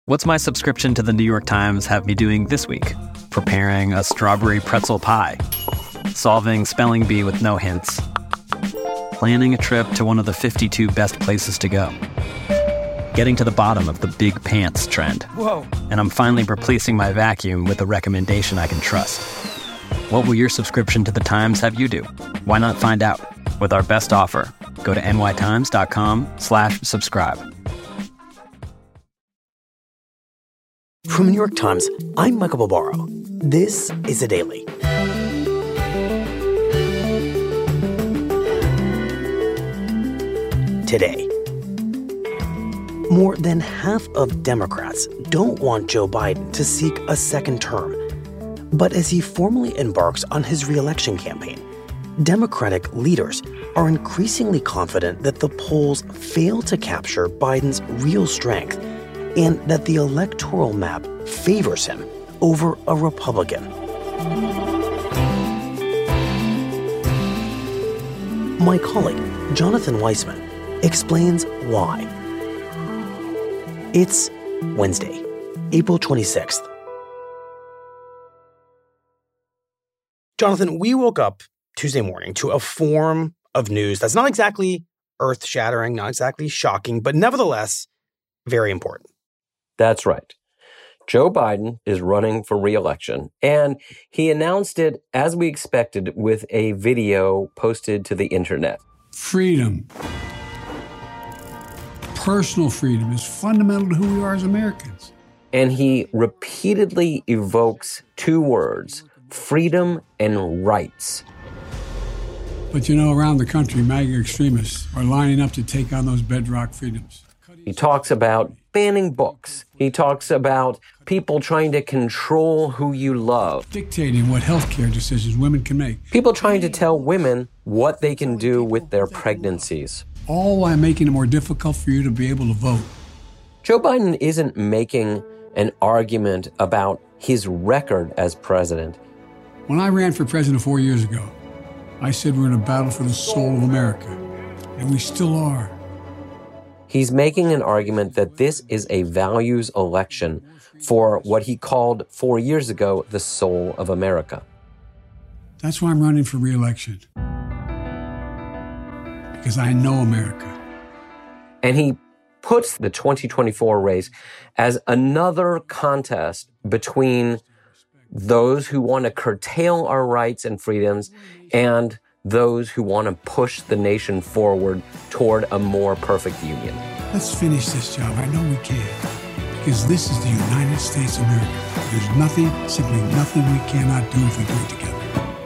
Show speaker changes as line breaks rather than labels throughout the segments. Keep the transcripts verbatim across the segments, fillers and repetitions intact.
What's my subscription to the New York Times have me doing this week? Preparing a strawberry pretzel pie, solving spelling bee with no hints, planning a trip to one of the fifty-two best places to go, getting to the bottom of the big pants trend.
Whoa.
And I'm finally replacing my vacuum with a recommendation I can trust. What will your subscription to the Times have you do? Why not find out with our best offer? Go to nytimes.com slash subscribe.
From the New York Times, I'm Michael Barbaro. This is The Daily. Today, more than half of Democrats don't want Joe Biden to seek a second term. But as he formally embarks on his re-election campaign, Democratic leaders are increasingly confident that the polls fail to capture Biden's real strength and that the electoral map favors him over a Republican. My colleague, Jonathan Weissman, explains why. It's Wednesday, April twenty-sixth. Jonathan, we woke up Tuesday morning to a form of news that's not exactly earth-shattering, not exactly shocking, but nevertheless very important.
That's right. Joe Biden is running for re-election, and he announced it, as we expected, with a video posted to the internet.
Freedom, personal freedom, is fundamental to who we are as Americans.
And he repeatedly evokes two words, freedom and rights.
But you know, around the country, MAGA extremists are lining up to take on those bedrock freedoms.
He talks about banning books. He talks about people trying to control who you love.
Dictating what healthcare decisions women can make.
People trying to tell women what they can do with their pregnancies.
All while making it more difficult for you to be able to vote.
Joe Biden isn't making an argument about his record as president.
When I ran for president four years ago, I said we're in a battle for the soul of America, and we still are.
He's making an argument that this is a values election for what he called four years ago the soul of America.
That's why I'm running for re-election. Because I know America.
And he puts the twenty twenty-four race as another contest between those who want to curtail our rights and freedoms and those who want to push the nation forward toward a more perfect union.
Let's finish this job. I know we can. Because this is the United States of America. There's nothing, simply nothing we cannot do if we do it together.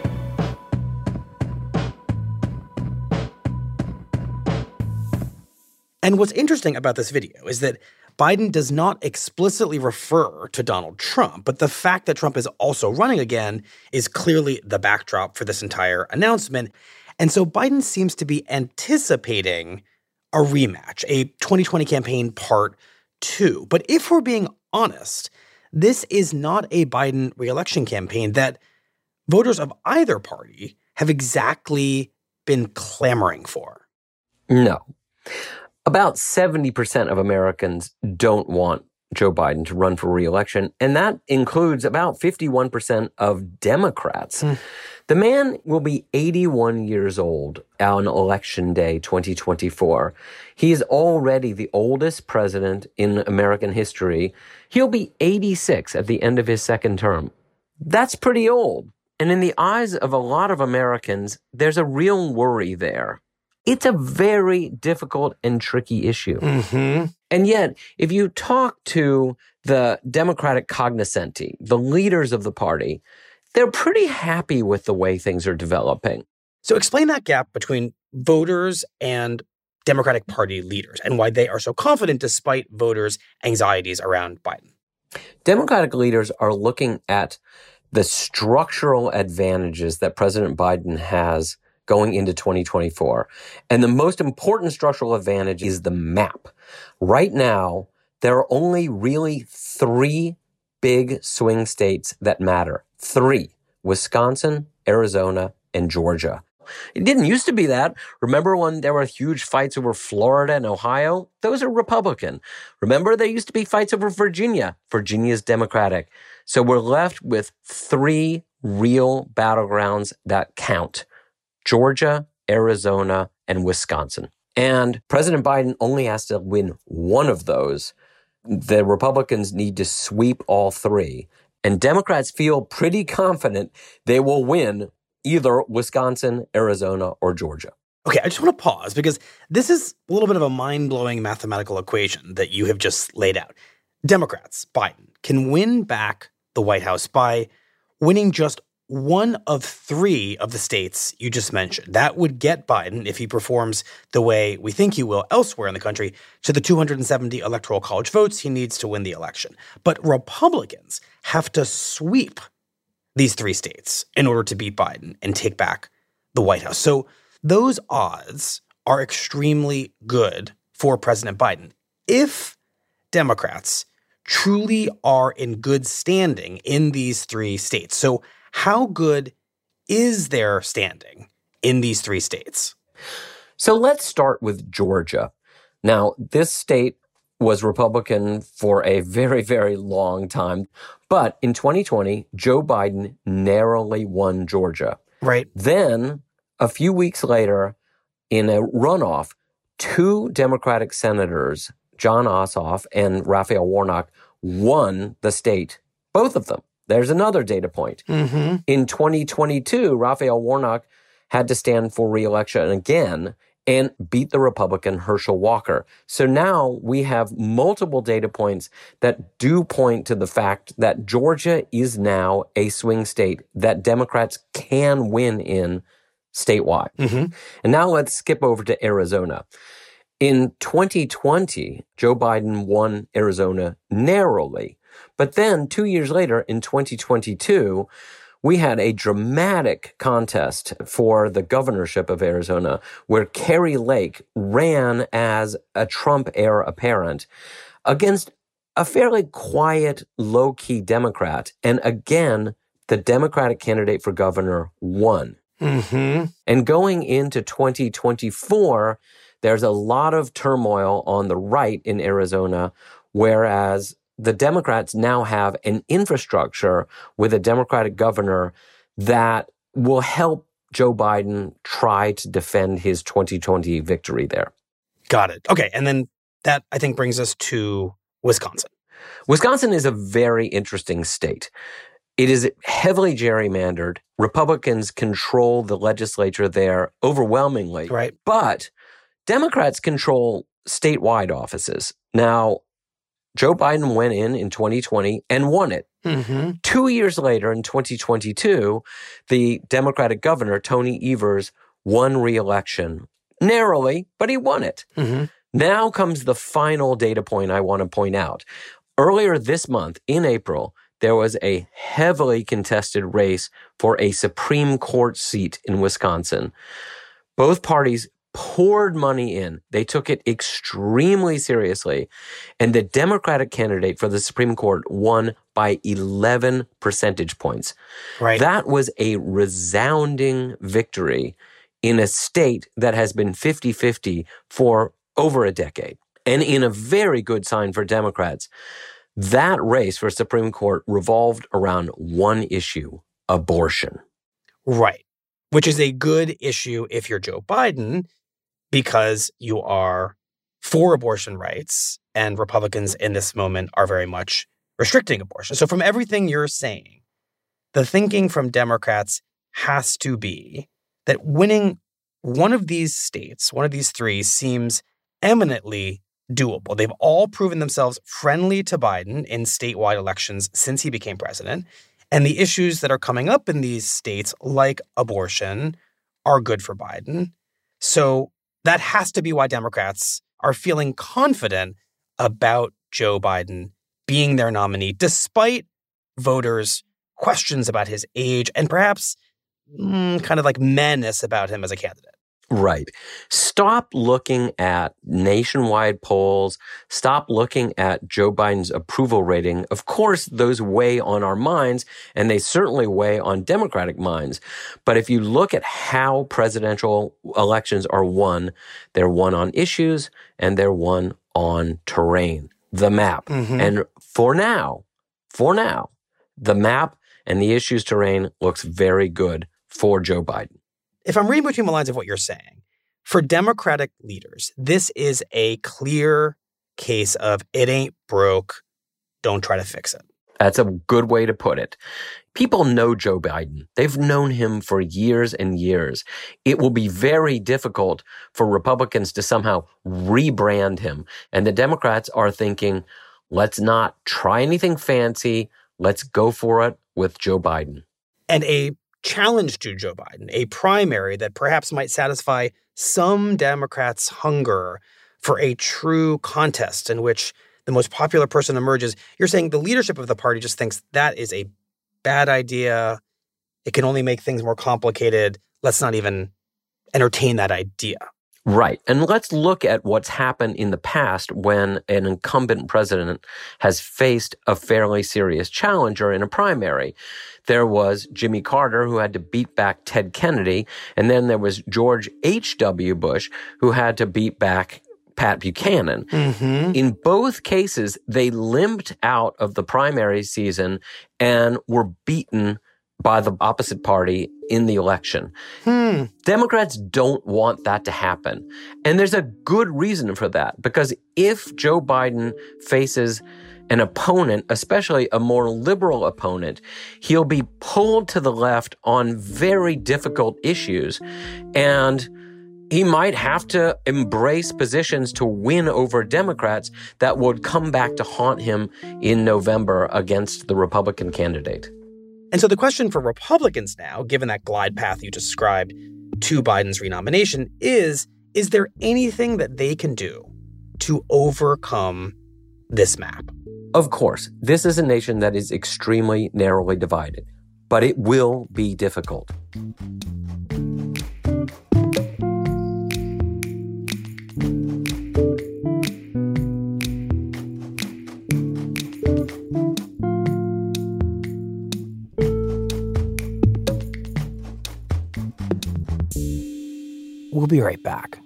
And what's interesting about this video is that Biden does not explicitly refer to Donald Trump, but the fact that Trump is also running again is clearly the backdrop for this entire announcement. And so Biden seems to be anticipating a rematch, a twenty twenty campaign part two. But if we're being honest, this is not a Biden re-election campaign that voters of either party have exactly been clamoring for.
No. About seventy percent of Americans don't want Joe Biden to run for re-election, and that includes about fifty-one percent of Democrats. Mm. The man will be eighty-one years old on Election Day twenty twenty-four. He is already the oldest president in American history. He'll be eighty-six at the end of his second term. That's pretty old. And in the eyes of a lot of Americans, there's a real worry there. It's a very difficult and tricky issue.
Mm-hmm.
And yet, if you talk to the Democratic cognoscenti, the leaders of the party, they're pretty happy with the way things are developing.
So explain that gap between voters and Democratic Party leaders and why they are so confident despite voters' anxieties around Biden.
Democratic leaders are looking at the structural advantages that President Biden has going into twenty twenty-four. And the most important structural advantage is the map. Right now, there are only really three big swing states that matter. Three: Wisconsin, Arizona, and Georgia. It didn't used to be that. Remember when there were huge fights over Florida and Ohio? Those are Republican. Remember there used to be fights over Virginia? Virginia's Democratic. So we're left with three real battlegrounds that count: Georgia, Arizona, and Wisconsin. And President Biden only has to win one of those. The Republicans need to sweep all three. And Democrats feel pretty confident they will win either Wisconsin, Arizona, or Georgia.
Okay, I just want to pause because this is a little bit of a mind-blowing mathematical equation that you have just laid out. Democrats, Biden, can win back the White House by winning just one of three of the states you just mentioned. That would get Biden, if he performs the way we think he will elsewhere in the country, to the two hundred seventy electoral college votes he needs to win the election. But Republicans have to sweep these three states in order to beat Biden and take back the White House. So those odds are extremely good for President Biden. If Democrats truly are in good standing in these three states. So how good is their standing in these three states?
So let's start with Georgia. Now, this state was Republican for a very, very long time. But in twenty twenty, Joe Biden narrowly won Georgia.
Right.
Then, a few weeks later, in a runoff, two Democratic senators, Jon Ossoff and Raphael Warnock, won the state, both of them. There's another data point.
Mm-hmm.
In twenty twenty-two, Raphael Warnock had to stand for re-election again and beat the Republican Herschel Walker. So now we have multiple data points that do point to the fact that Georgia is now a swing state that Democrats can win in statewide.
Mm-hmm.
And now let's skip over to Arizona. In twenty twenty, Joe Biden won Arizona narrowly. But then two years later, in twenty twenty-two, we had a dramatic contest for the governorship of Arizona where Kari Lake ran as a Trump heir apparent against a fairly quiet, low-key Democrat. And again, the Democratic candidate for governor won.
Mm-hmm.
And going into twenty twenty-four, there's a lot of turmoil on the right in Arizona, whereas the Democrats now have an infrastructure with a Democratic governor that will help Joe Biden try to defend his twenty twenty victory there.
Got it. Okay. And then that, I think, brings us to Wisconsin.
Wisconsin is a very interesting state. It is heavily gerrymandered. Republicans control the legislature there overwhelmingly.
Right.
But Democrats control statewide offices. Now, Joe Biden went in in twenty twenty and won it.
Mm-hmm.
Two years later, in twenty twenty-two, the Democratic governor, Tony Evers, won re-election narrowly, but he won it.
Mm-hmm.
Now comes the final data point I want to point out. Earlier this month, in April, there was a heavily contested race for a Supreme Court seat in Wisconsin. Both parties poured money in. They took it extremely seriously. And the Democratic candidate for the Supreme Court won by eleven percentage points.
Right.
That was a resounding victory in a state that has been fifty-fifty for over a decade. And in a very good sign for Democrats, that race for Supreme Court revolved around one issue: abortion.
Right. Which is a good issue if you're Joe Biden, because you are for abortion rights and Republicans in this moment are very much restricting abortion. So from everything you're saying, the thinking from Democrats has to be that winning one of these states, one of these three, seems eminently doable. They've all proven themselves friendly to Biden in statewide elections since he became president. And the issues that are coming up in these states, like abortion, are good for Biden. So that has to be why Democrats are feeling confident about Joe Biden being their nominee, despite voters' questions about his age and perhaps mm, kind of like menace about him as a candidate.
Right. Stop looking at nationwide polls. Stop looking at Joe Biden's approval rating. Of course, those weigh on our minds, and they certainly weigh on Democratic minds. But if you look at how presidential elections are won, they're won on issues and they're won on terrain, the map. Mm-hmm. And for now, for now, the map and the issues terrain looks very good for Joe Biden.
If I'm reading between the lines of what you're saying, for Democratic leaders, this is a clear case of it ain't broke, don't try to fix it.
That's a good way to put it. People know Joe Biden. They've known him for years and years. It will be very difficult for Republicans to somehow rebrand him. And the Democrats are thinking, let's not try anything fancy. Let's go for it with Joe Biden.
And a challenge to Joe Biden, a primary that perhaps might satisfy some Democrats' hunger for a true contest in which the most popular person emerges. You're saying the leadership of the party just thinks that is a bad idea. It can only make things more complicated. Let's not even entertain that idea.
Right. And let's look at what's happened in the past when an incumbent president has faced a fairly serious challenger in a primary. There was Jimmy Carter, who had to beat back Ted Kennedy, and then there was George H W. Bush, who had to beat back Pat Buchanan. Mm-hmm. In both cases, they limped out of the primary season and were beaten by the opposite party in the election. Hmm. Democrats don't want that to happen. And there's a good reason for that, because if Joe Biden faces an opponent, especially a more liberal opponent, he'll be pulled to the left on very difficult issues, and he might have to embrace positions to win over Democrats that would come back to haunt him in November against the Republican candidate.
And so the question for Republicans now, given that glide path you described to Biden's renomination, is, is there anything that they can do to overcome this map?
Of course, this is a nation that is extremely narrowly divided, but it will be difficult.
We'll be right back.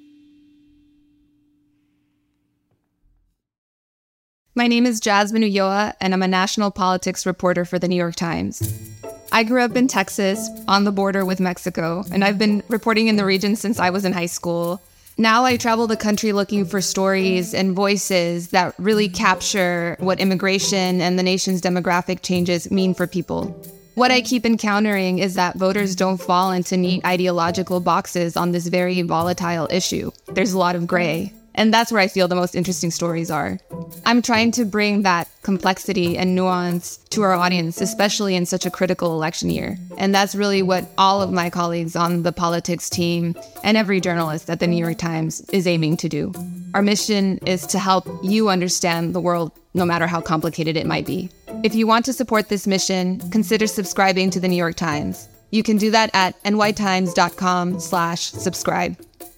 My name is Jasmine Ulloa, and I'm a national politics reporter for the New York Times. I grew up in Texas, on the border with Mexico, and I've been reporting in the region since I was in high school. Now I travel the country looking for stories and voices that really capture what immigration and the nation's demographic changes mean for people. What I keep encountering is that voters don't fall into neat ideological boxes on this very volatile issue. There's a lot of gray. And that's where I feel the most interesting stories are. I'm trying to bring that complexity and nuance to our audience, especially in such a critical election year. And that's really what all of my colleagues on the politics team and every journalist at the New York Times is aiming to do. Our mission is to help you understand the world, no matter how complicated it might be. If you want to support this mission, consider subscribing to the New York Times. You can do that at nytimes.com slash subscribe.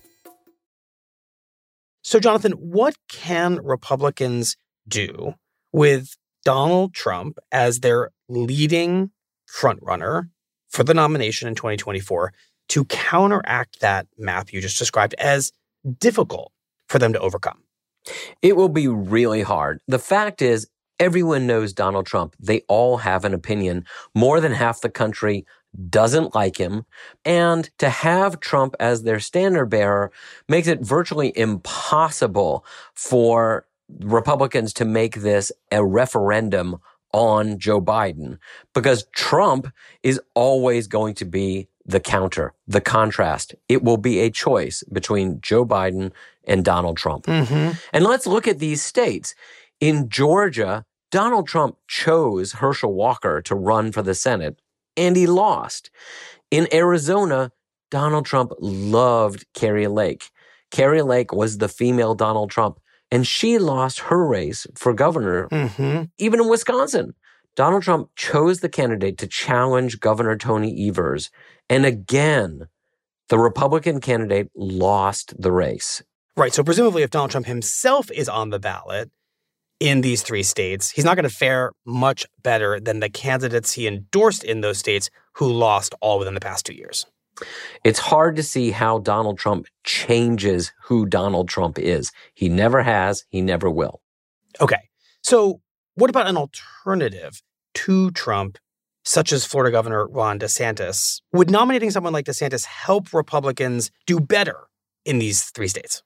So, Jonathan, what can Republicans do with Donald Trump as their leading frontrunner for the nomination in twenty twenty-four to counteract that map you just described as difficult for them to overcome?
It will be really hard. The fact is, everyone knows Donald Trump. They all have an opinion. More than half the country doesn't like him. And to have Trump as their standard bearer makes it virtually impossible for Republicans to make this a referendum on Joe Biden, because Trump is always going to be the counter, the contrast. It will be a choice between Joe Biden and Donald Trump. Mm-hmm. And let's look at these states. In Georgia, Donald Trump chose Herschel Walker to run for the Senate, and he lost. In Arizona, Donald Trump loved Kari Lake. Kari Lake was the female Donald Trump, and she lost her race for governor. Mm-hmm. Even in Wisconsin, Donald Trump chose the candidate to challenge Governor Tony Evers. And again, The Republican candidate lost the race.
Right. So presumably if Donald Trump himself is on the ballot in these three states, he's not going to fare much better than the candidates he endorsed in those states who lost all within the past two years.
It's hard to see how Donald Trump changes who Donald Trump is. He never has. He never will.
Okay. So what about an alternative to Trump, such as Florida Governor Ron DeSantis? Would nominating someone like DeSantis help Republicans do better in these three states?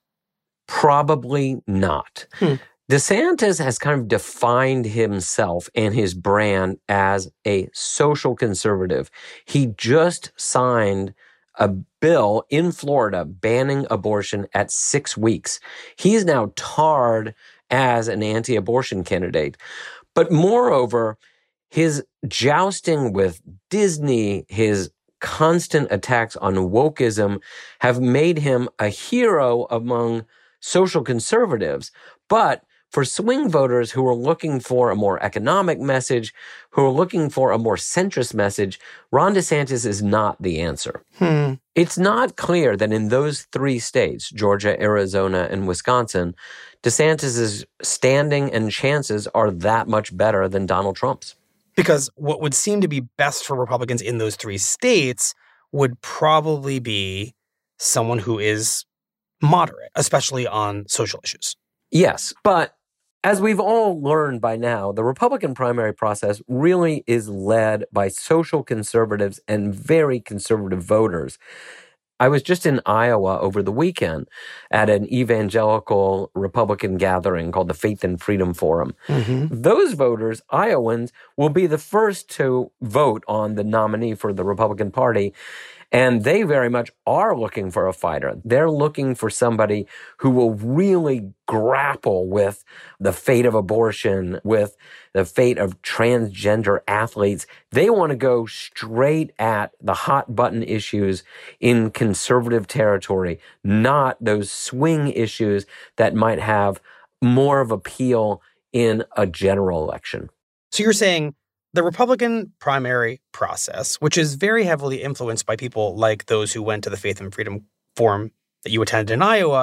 Probably not.
Hmm.
DeSantis has kind of defined himself and his brand as a social conservative. He just signed a bill in Florida banning abortion at six weeks. He is now tarred as an anti-abortion candidate. But moreover, his jousting with Disney, his constant attacks on wokeism have made him a hero among social conservatives. But for swing voters who are looking for a more economic message, who are looking for a more centrist message, Ron DeSantis is not the answer.
Hmm.
It's not clear that in those three states, Georgia, Arizona, and Wisconsin, DeSantis's standing and chances are that much better than Donald Trump's.
Because what would seem to be best for Republicans in those three states would probably be someone who is moderate, especially on social issues.
Yes, but as we've all learned by now, the Republican primary process really is led by social conservatives and very conservative voters. I was just in Iowa over the weekend at an evangelical Republican gathering called the Faith and Freedom Forum. Mm-hmm. Those voters, Iowans, will be the first to vote on the nominee for the Republican Party. And they very much are looking for a fighter. They're looking for somebody who will really grapple with the fate of abortion, with the fate of transgender athletes. They want to go straight at the hot button issues in conservative territory, not those swing issues that might have more of appeal in a general election.
So you're saying the Republican primary process, which is very heavily influenced by people like those who went to the Faith and Freedom Forum that you attended in Iowa,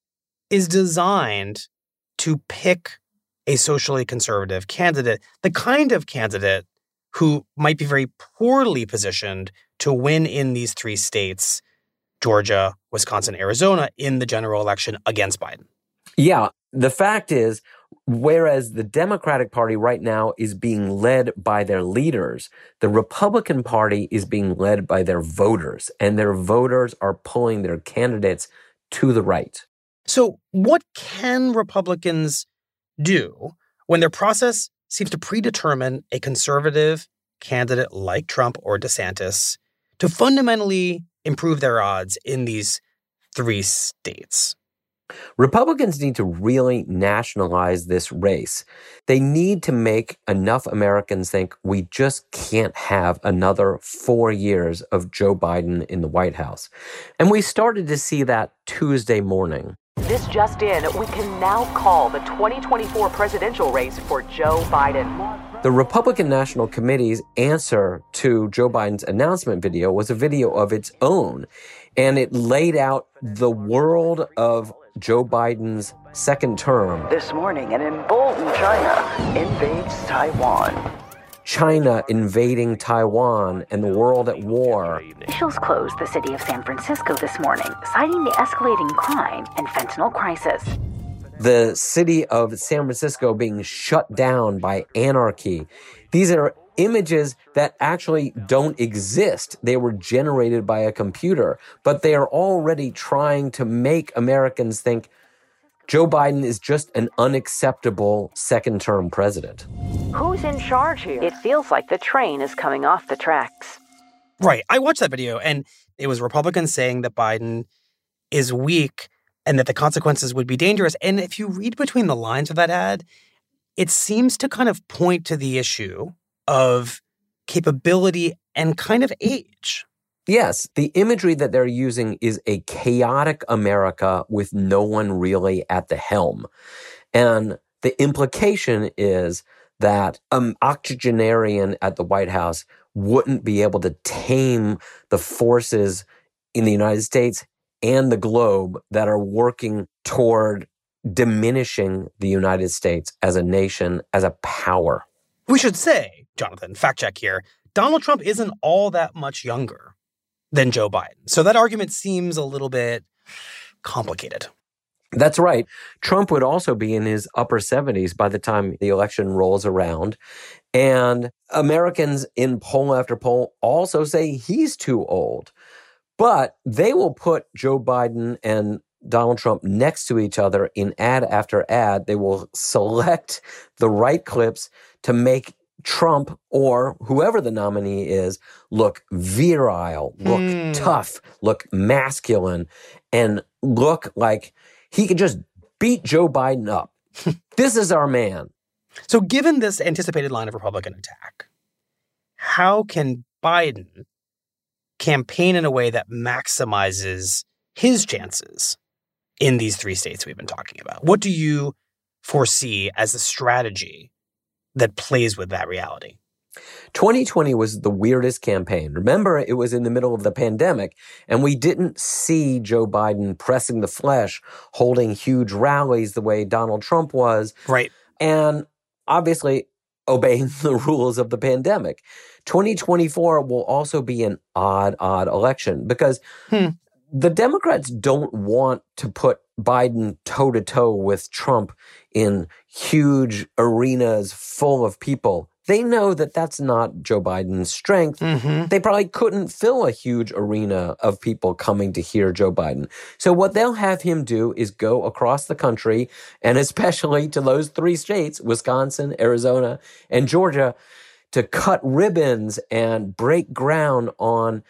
is designed to pick a socially conservative candidate, the kind of candidate who might be very poorly positioned to win in these three states, Georgia, Wisconsin, Arizona, in the general election against Biden.
Yeah, the fact is, whereas the Democratic Party right now is being led by their leaders, the Republican Party is being led by their voters, and their voters are pulling their candidates to the right.
So what can Republicans do when their process seems to predetermine a conservative candidate like Trump or DeSantis to fundamentally improve their odds in these three states?
Republicans need to really nationalize this race. They need to make enough Americans think we just can't have another four years of Joe Biden in the White House. And we started to see that Tuesday morning.
This just in, we can now call the twenty twenty-four presidential race for Joe Biden.
The Republican National Committee's answer to Joe Biden's announcement video was a video of its own, and it laid out the world of Joe Biden's second term.
This morning, an emboldened China invades Taiwan.
China invading Taiwan and the world at war.
Officials closed the city of San Francisco this morning, citing the escalating crime and fentanyl crisis.
The city of San Francisco being shut down by anarchy. These are images that actually don't exist. They were generated by a computer, but they are already trying to make Americans think Joe Biden is just an unacceptable second-term president.
Who's in charge here? It feels like the train is coming off the tracks.
Right. I watched that video, and it was Republicans saying that Biden is weak and that the consequences would be dangerous. And if you read between the lines of that ad, it seems to kind of point to the issue of capability and kind of age.
Yes, the imagery that they're using is a chaotic America with no one really at the helm. And the implication is that an octogenarian at the White House wouldn't be able to tame the forces in the United States and the globe that are working toward diminishing the United States as a nation, as a power.
We should say, Jonathan, fact check here, Donald Trump isn't all that much younger than Joe Biden. So that argument seems a little bit complicated.
That's right. Trump would also be in his upper seventies by the time the election rolls around. And Americans in poll after poll also say he's too old. But they will put Joe Biden and Donald Trump next to each other in ad after ad. They will select the right clips to make Trump or whoever the nominee is look virile, look mm. tough, look masculine, and look like he could just beat Joe Biden up. This is our man.
So given this anticipated line of Republican attack, how can Biden campaign in a way that maximizes his chances in these three states we've been talking about? What do you foresee as a strategy that plays with that reality?
twenty twenty was the weirdest campaign. Remember, it was in the middle of the pandemic, and we didn't see Joe Biden pressing the flesh, holding huge rallies the way Donald Trump was.
Right.
And obviously obeying the rules of the pandemic. twenty twenty-four will also be an odd, odd election because hmm. the Democrats don't want to put Biden toe-to-toe with Trump in huge arenas full of people. They know that that's not Joe Biden's strength. Mm-hmm. They probably couldn't fill a huge arena of people coming to hear Joe Biden. So what they'll have him do is go across the country, and especially to those three states, Wisconsin, Arizona, and Georgia, to cut ribbons and break ground on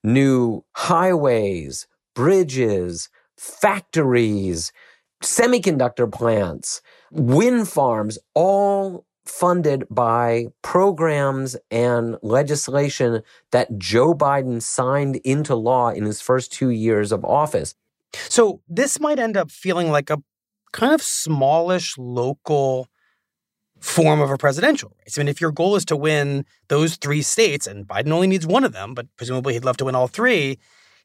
new highways, bridges, factories, semiconductor plants, wind farms, all funded by programs and legislation that Joe Biden signed into law in his first two years of office.
So this might end up feeling like a kind of smallish local form of a presidential race. I mean, if your goal is to win those three states, and Biden only needs one of them, but presumably he'd love to win all three,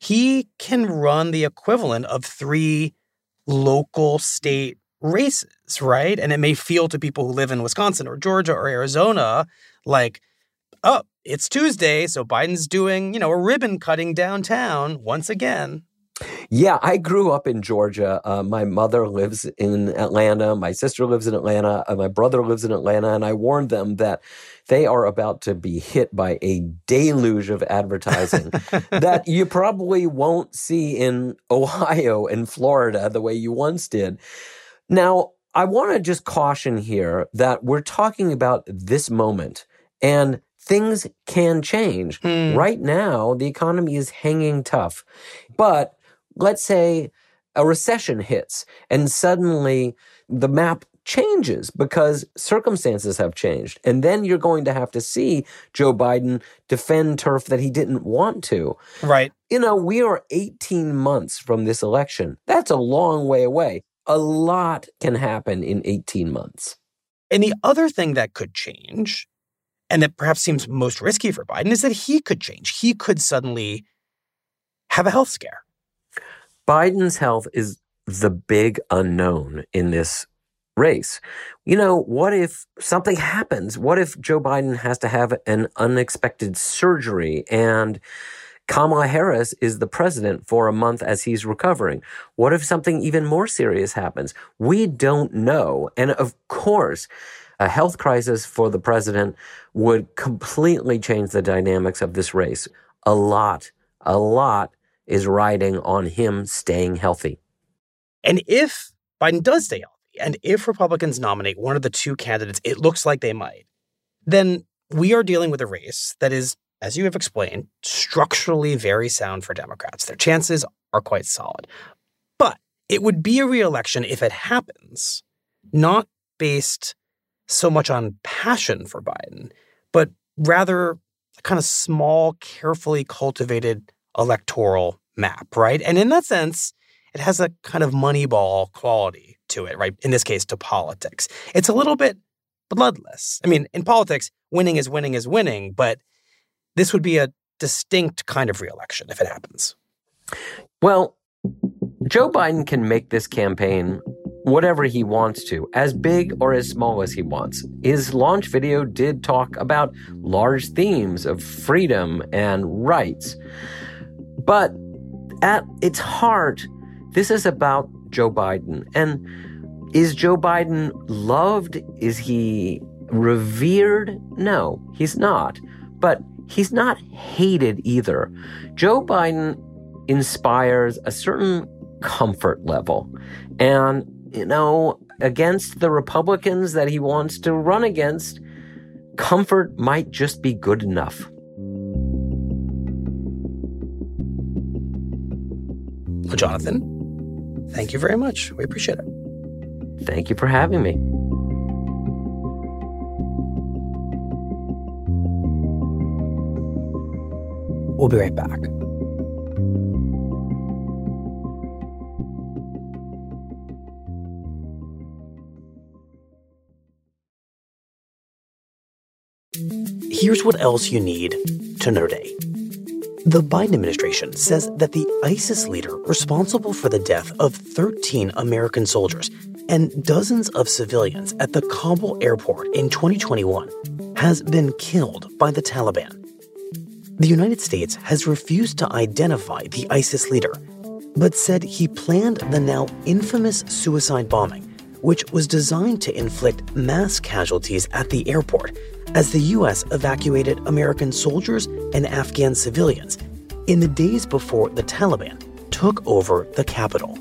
he can run the equivalent of three local state races, right? And it may feel to people who live in Wisconsin or Georgia or Arizona like, oh, it's Tuesday, so Biden's doing, you know, a ribbon cutting downtown once again.
Yeah, I grew up in Georgia. Uh, my mother lives in Atlanta. My sister lives in Atlanta. Uh, my brother lives in Atlanta. And I warned them that they are about to be hit by a deluge of advertising that you probably won't see in Ohio and Florida the way you once did. Now, I want to just caution here that we're talking about this moment, and things can change. Hmm. Right now, the economy is hanging tough. But let's say a recession hits and suddenly the map changes because circumstances have changed. And then you're going to have to see Joe Biden defend turf that he didn't want to.
Right.
You know, we are eighteen months from this election. That's a long way away. A lot can happen in eighteen months.
And the other thing that could change, and that perhaps seems most risky for Biden, is that he could change. He could suddenly have a health scare.
Biden's health is the big unknown in this race. You know, what if something happens? What if Joe Biden has to have an unexpected surgery and Kamala Harris is the president for a month as he's recovering? What if something even more serious happens? We don't know. And of course, a health crisis for the president would completely change the dynamics of this race. A lot, a lot is riding on him staying healthy.
And if Biden does stay healthy, and if Republicans nominate one of the two candidates, it looks like they might, then we are dealing with a race that is, as you have explained, structurally very sound for Democrats. Their chances are quite solid. But it would be a re-election if it happens, not based so much on passion for Biden, but rather a kind of small, carefully cultivated electoral map, right? And in that sense, it has a kind of Moneyball quality to it, right? In this case, to politics. It's a little bit bloodless. I mean, in politics, winning is winning is winning, but this would be a distinct kind of re-election if it happens.
Well, Joe Biden can make this campaign whatever he wants to, as big or as small as he wants. His launch video did talk about large themes of freedom and rights. But at its heart, this is about Joe Biden. And is Joe Biden loved? Is he revered? No, he's not. But he's not hated either. Joe Biden inspires a certain comfort level. And, you know, against the Republicans that he wants to run against, comfort might just be good enough.
Well, Jonathan, thank you very much. We appreciate it.
Thank you for having me.
We'll be right back. Here's what else you need to know today. The Biden administration says that the ISIS leader responsible for the death of thirteen American soldiers and dozens of civilians at the Kabul airport in twenty twenty-one has been killed by the Taliban. The United States has refused to identify the ISIS leader, but said he planned the now infamous suicide bombing, which was designed to inflict mass casualties at the airport as the U S evacuated American soldiers and Afghan civilians in the days before the Taliban took over the capital.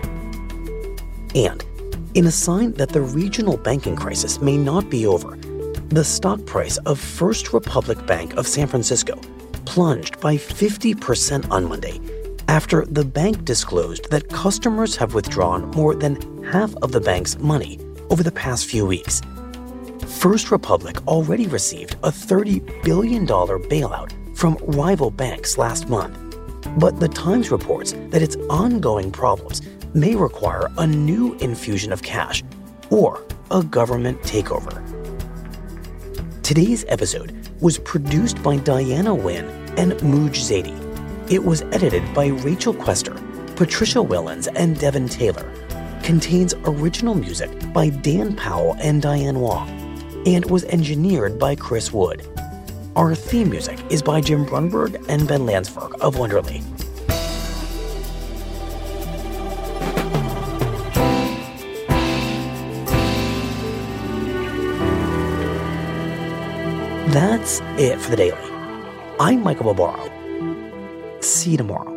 And in a sign that the regional banking crisis may not be over, the stock price of First Republic Bank of San Francisco plunged by fifty percent on Monday after the bank disclosed that customers have withdrawn more than half of the bank's money over the past few weeks. First Republic already received a thirty billion dollars bailout from rival banks last month, but the Times reports that its ongoing problems may require a new infusion of cash or a government takeover. Today's episode was produced by Diana Nguyen and Mooj Zadie. It was edited by Rachel Quester, Patricia Wellens, and Devin Taylor. Contains original music by Dan Powell and Diane Wong, and was engineered by Chris Wood. Our theme music is by Jim Brunberg and Ben Landsberg of Wonderly. That's it for the Daily. I'm Michael Barbaro. See you tomorrow.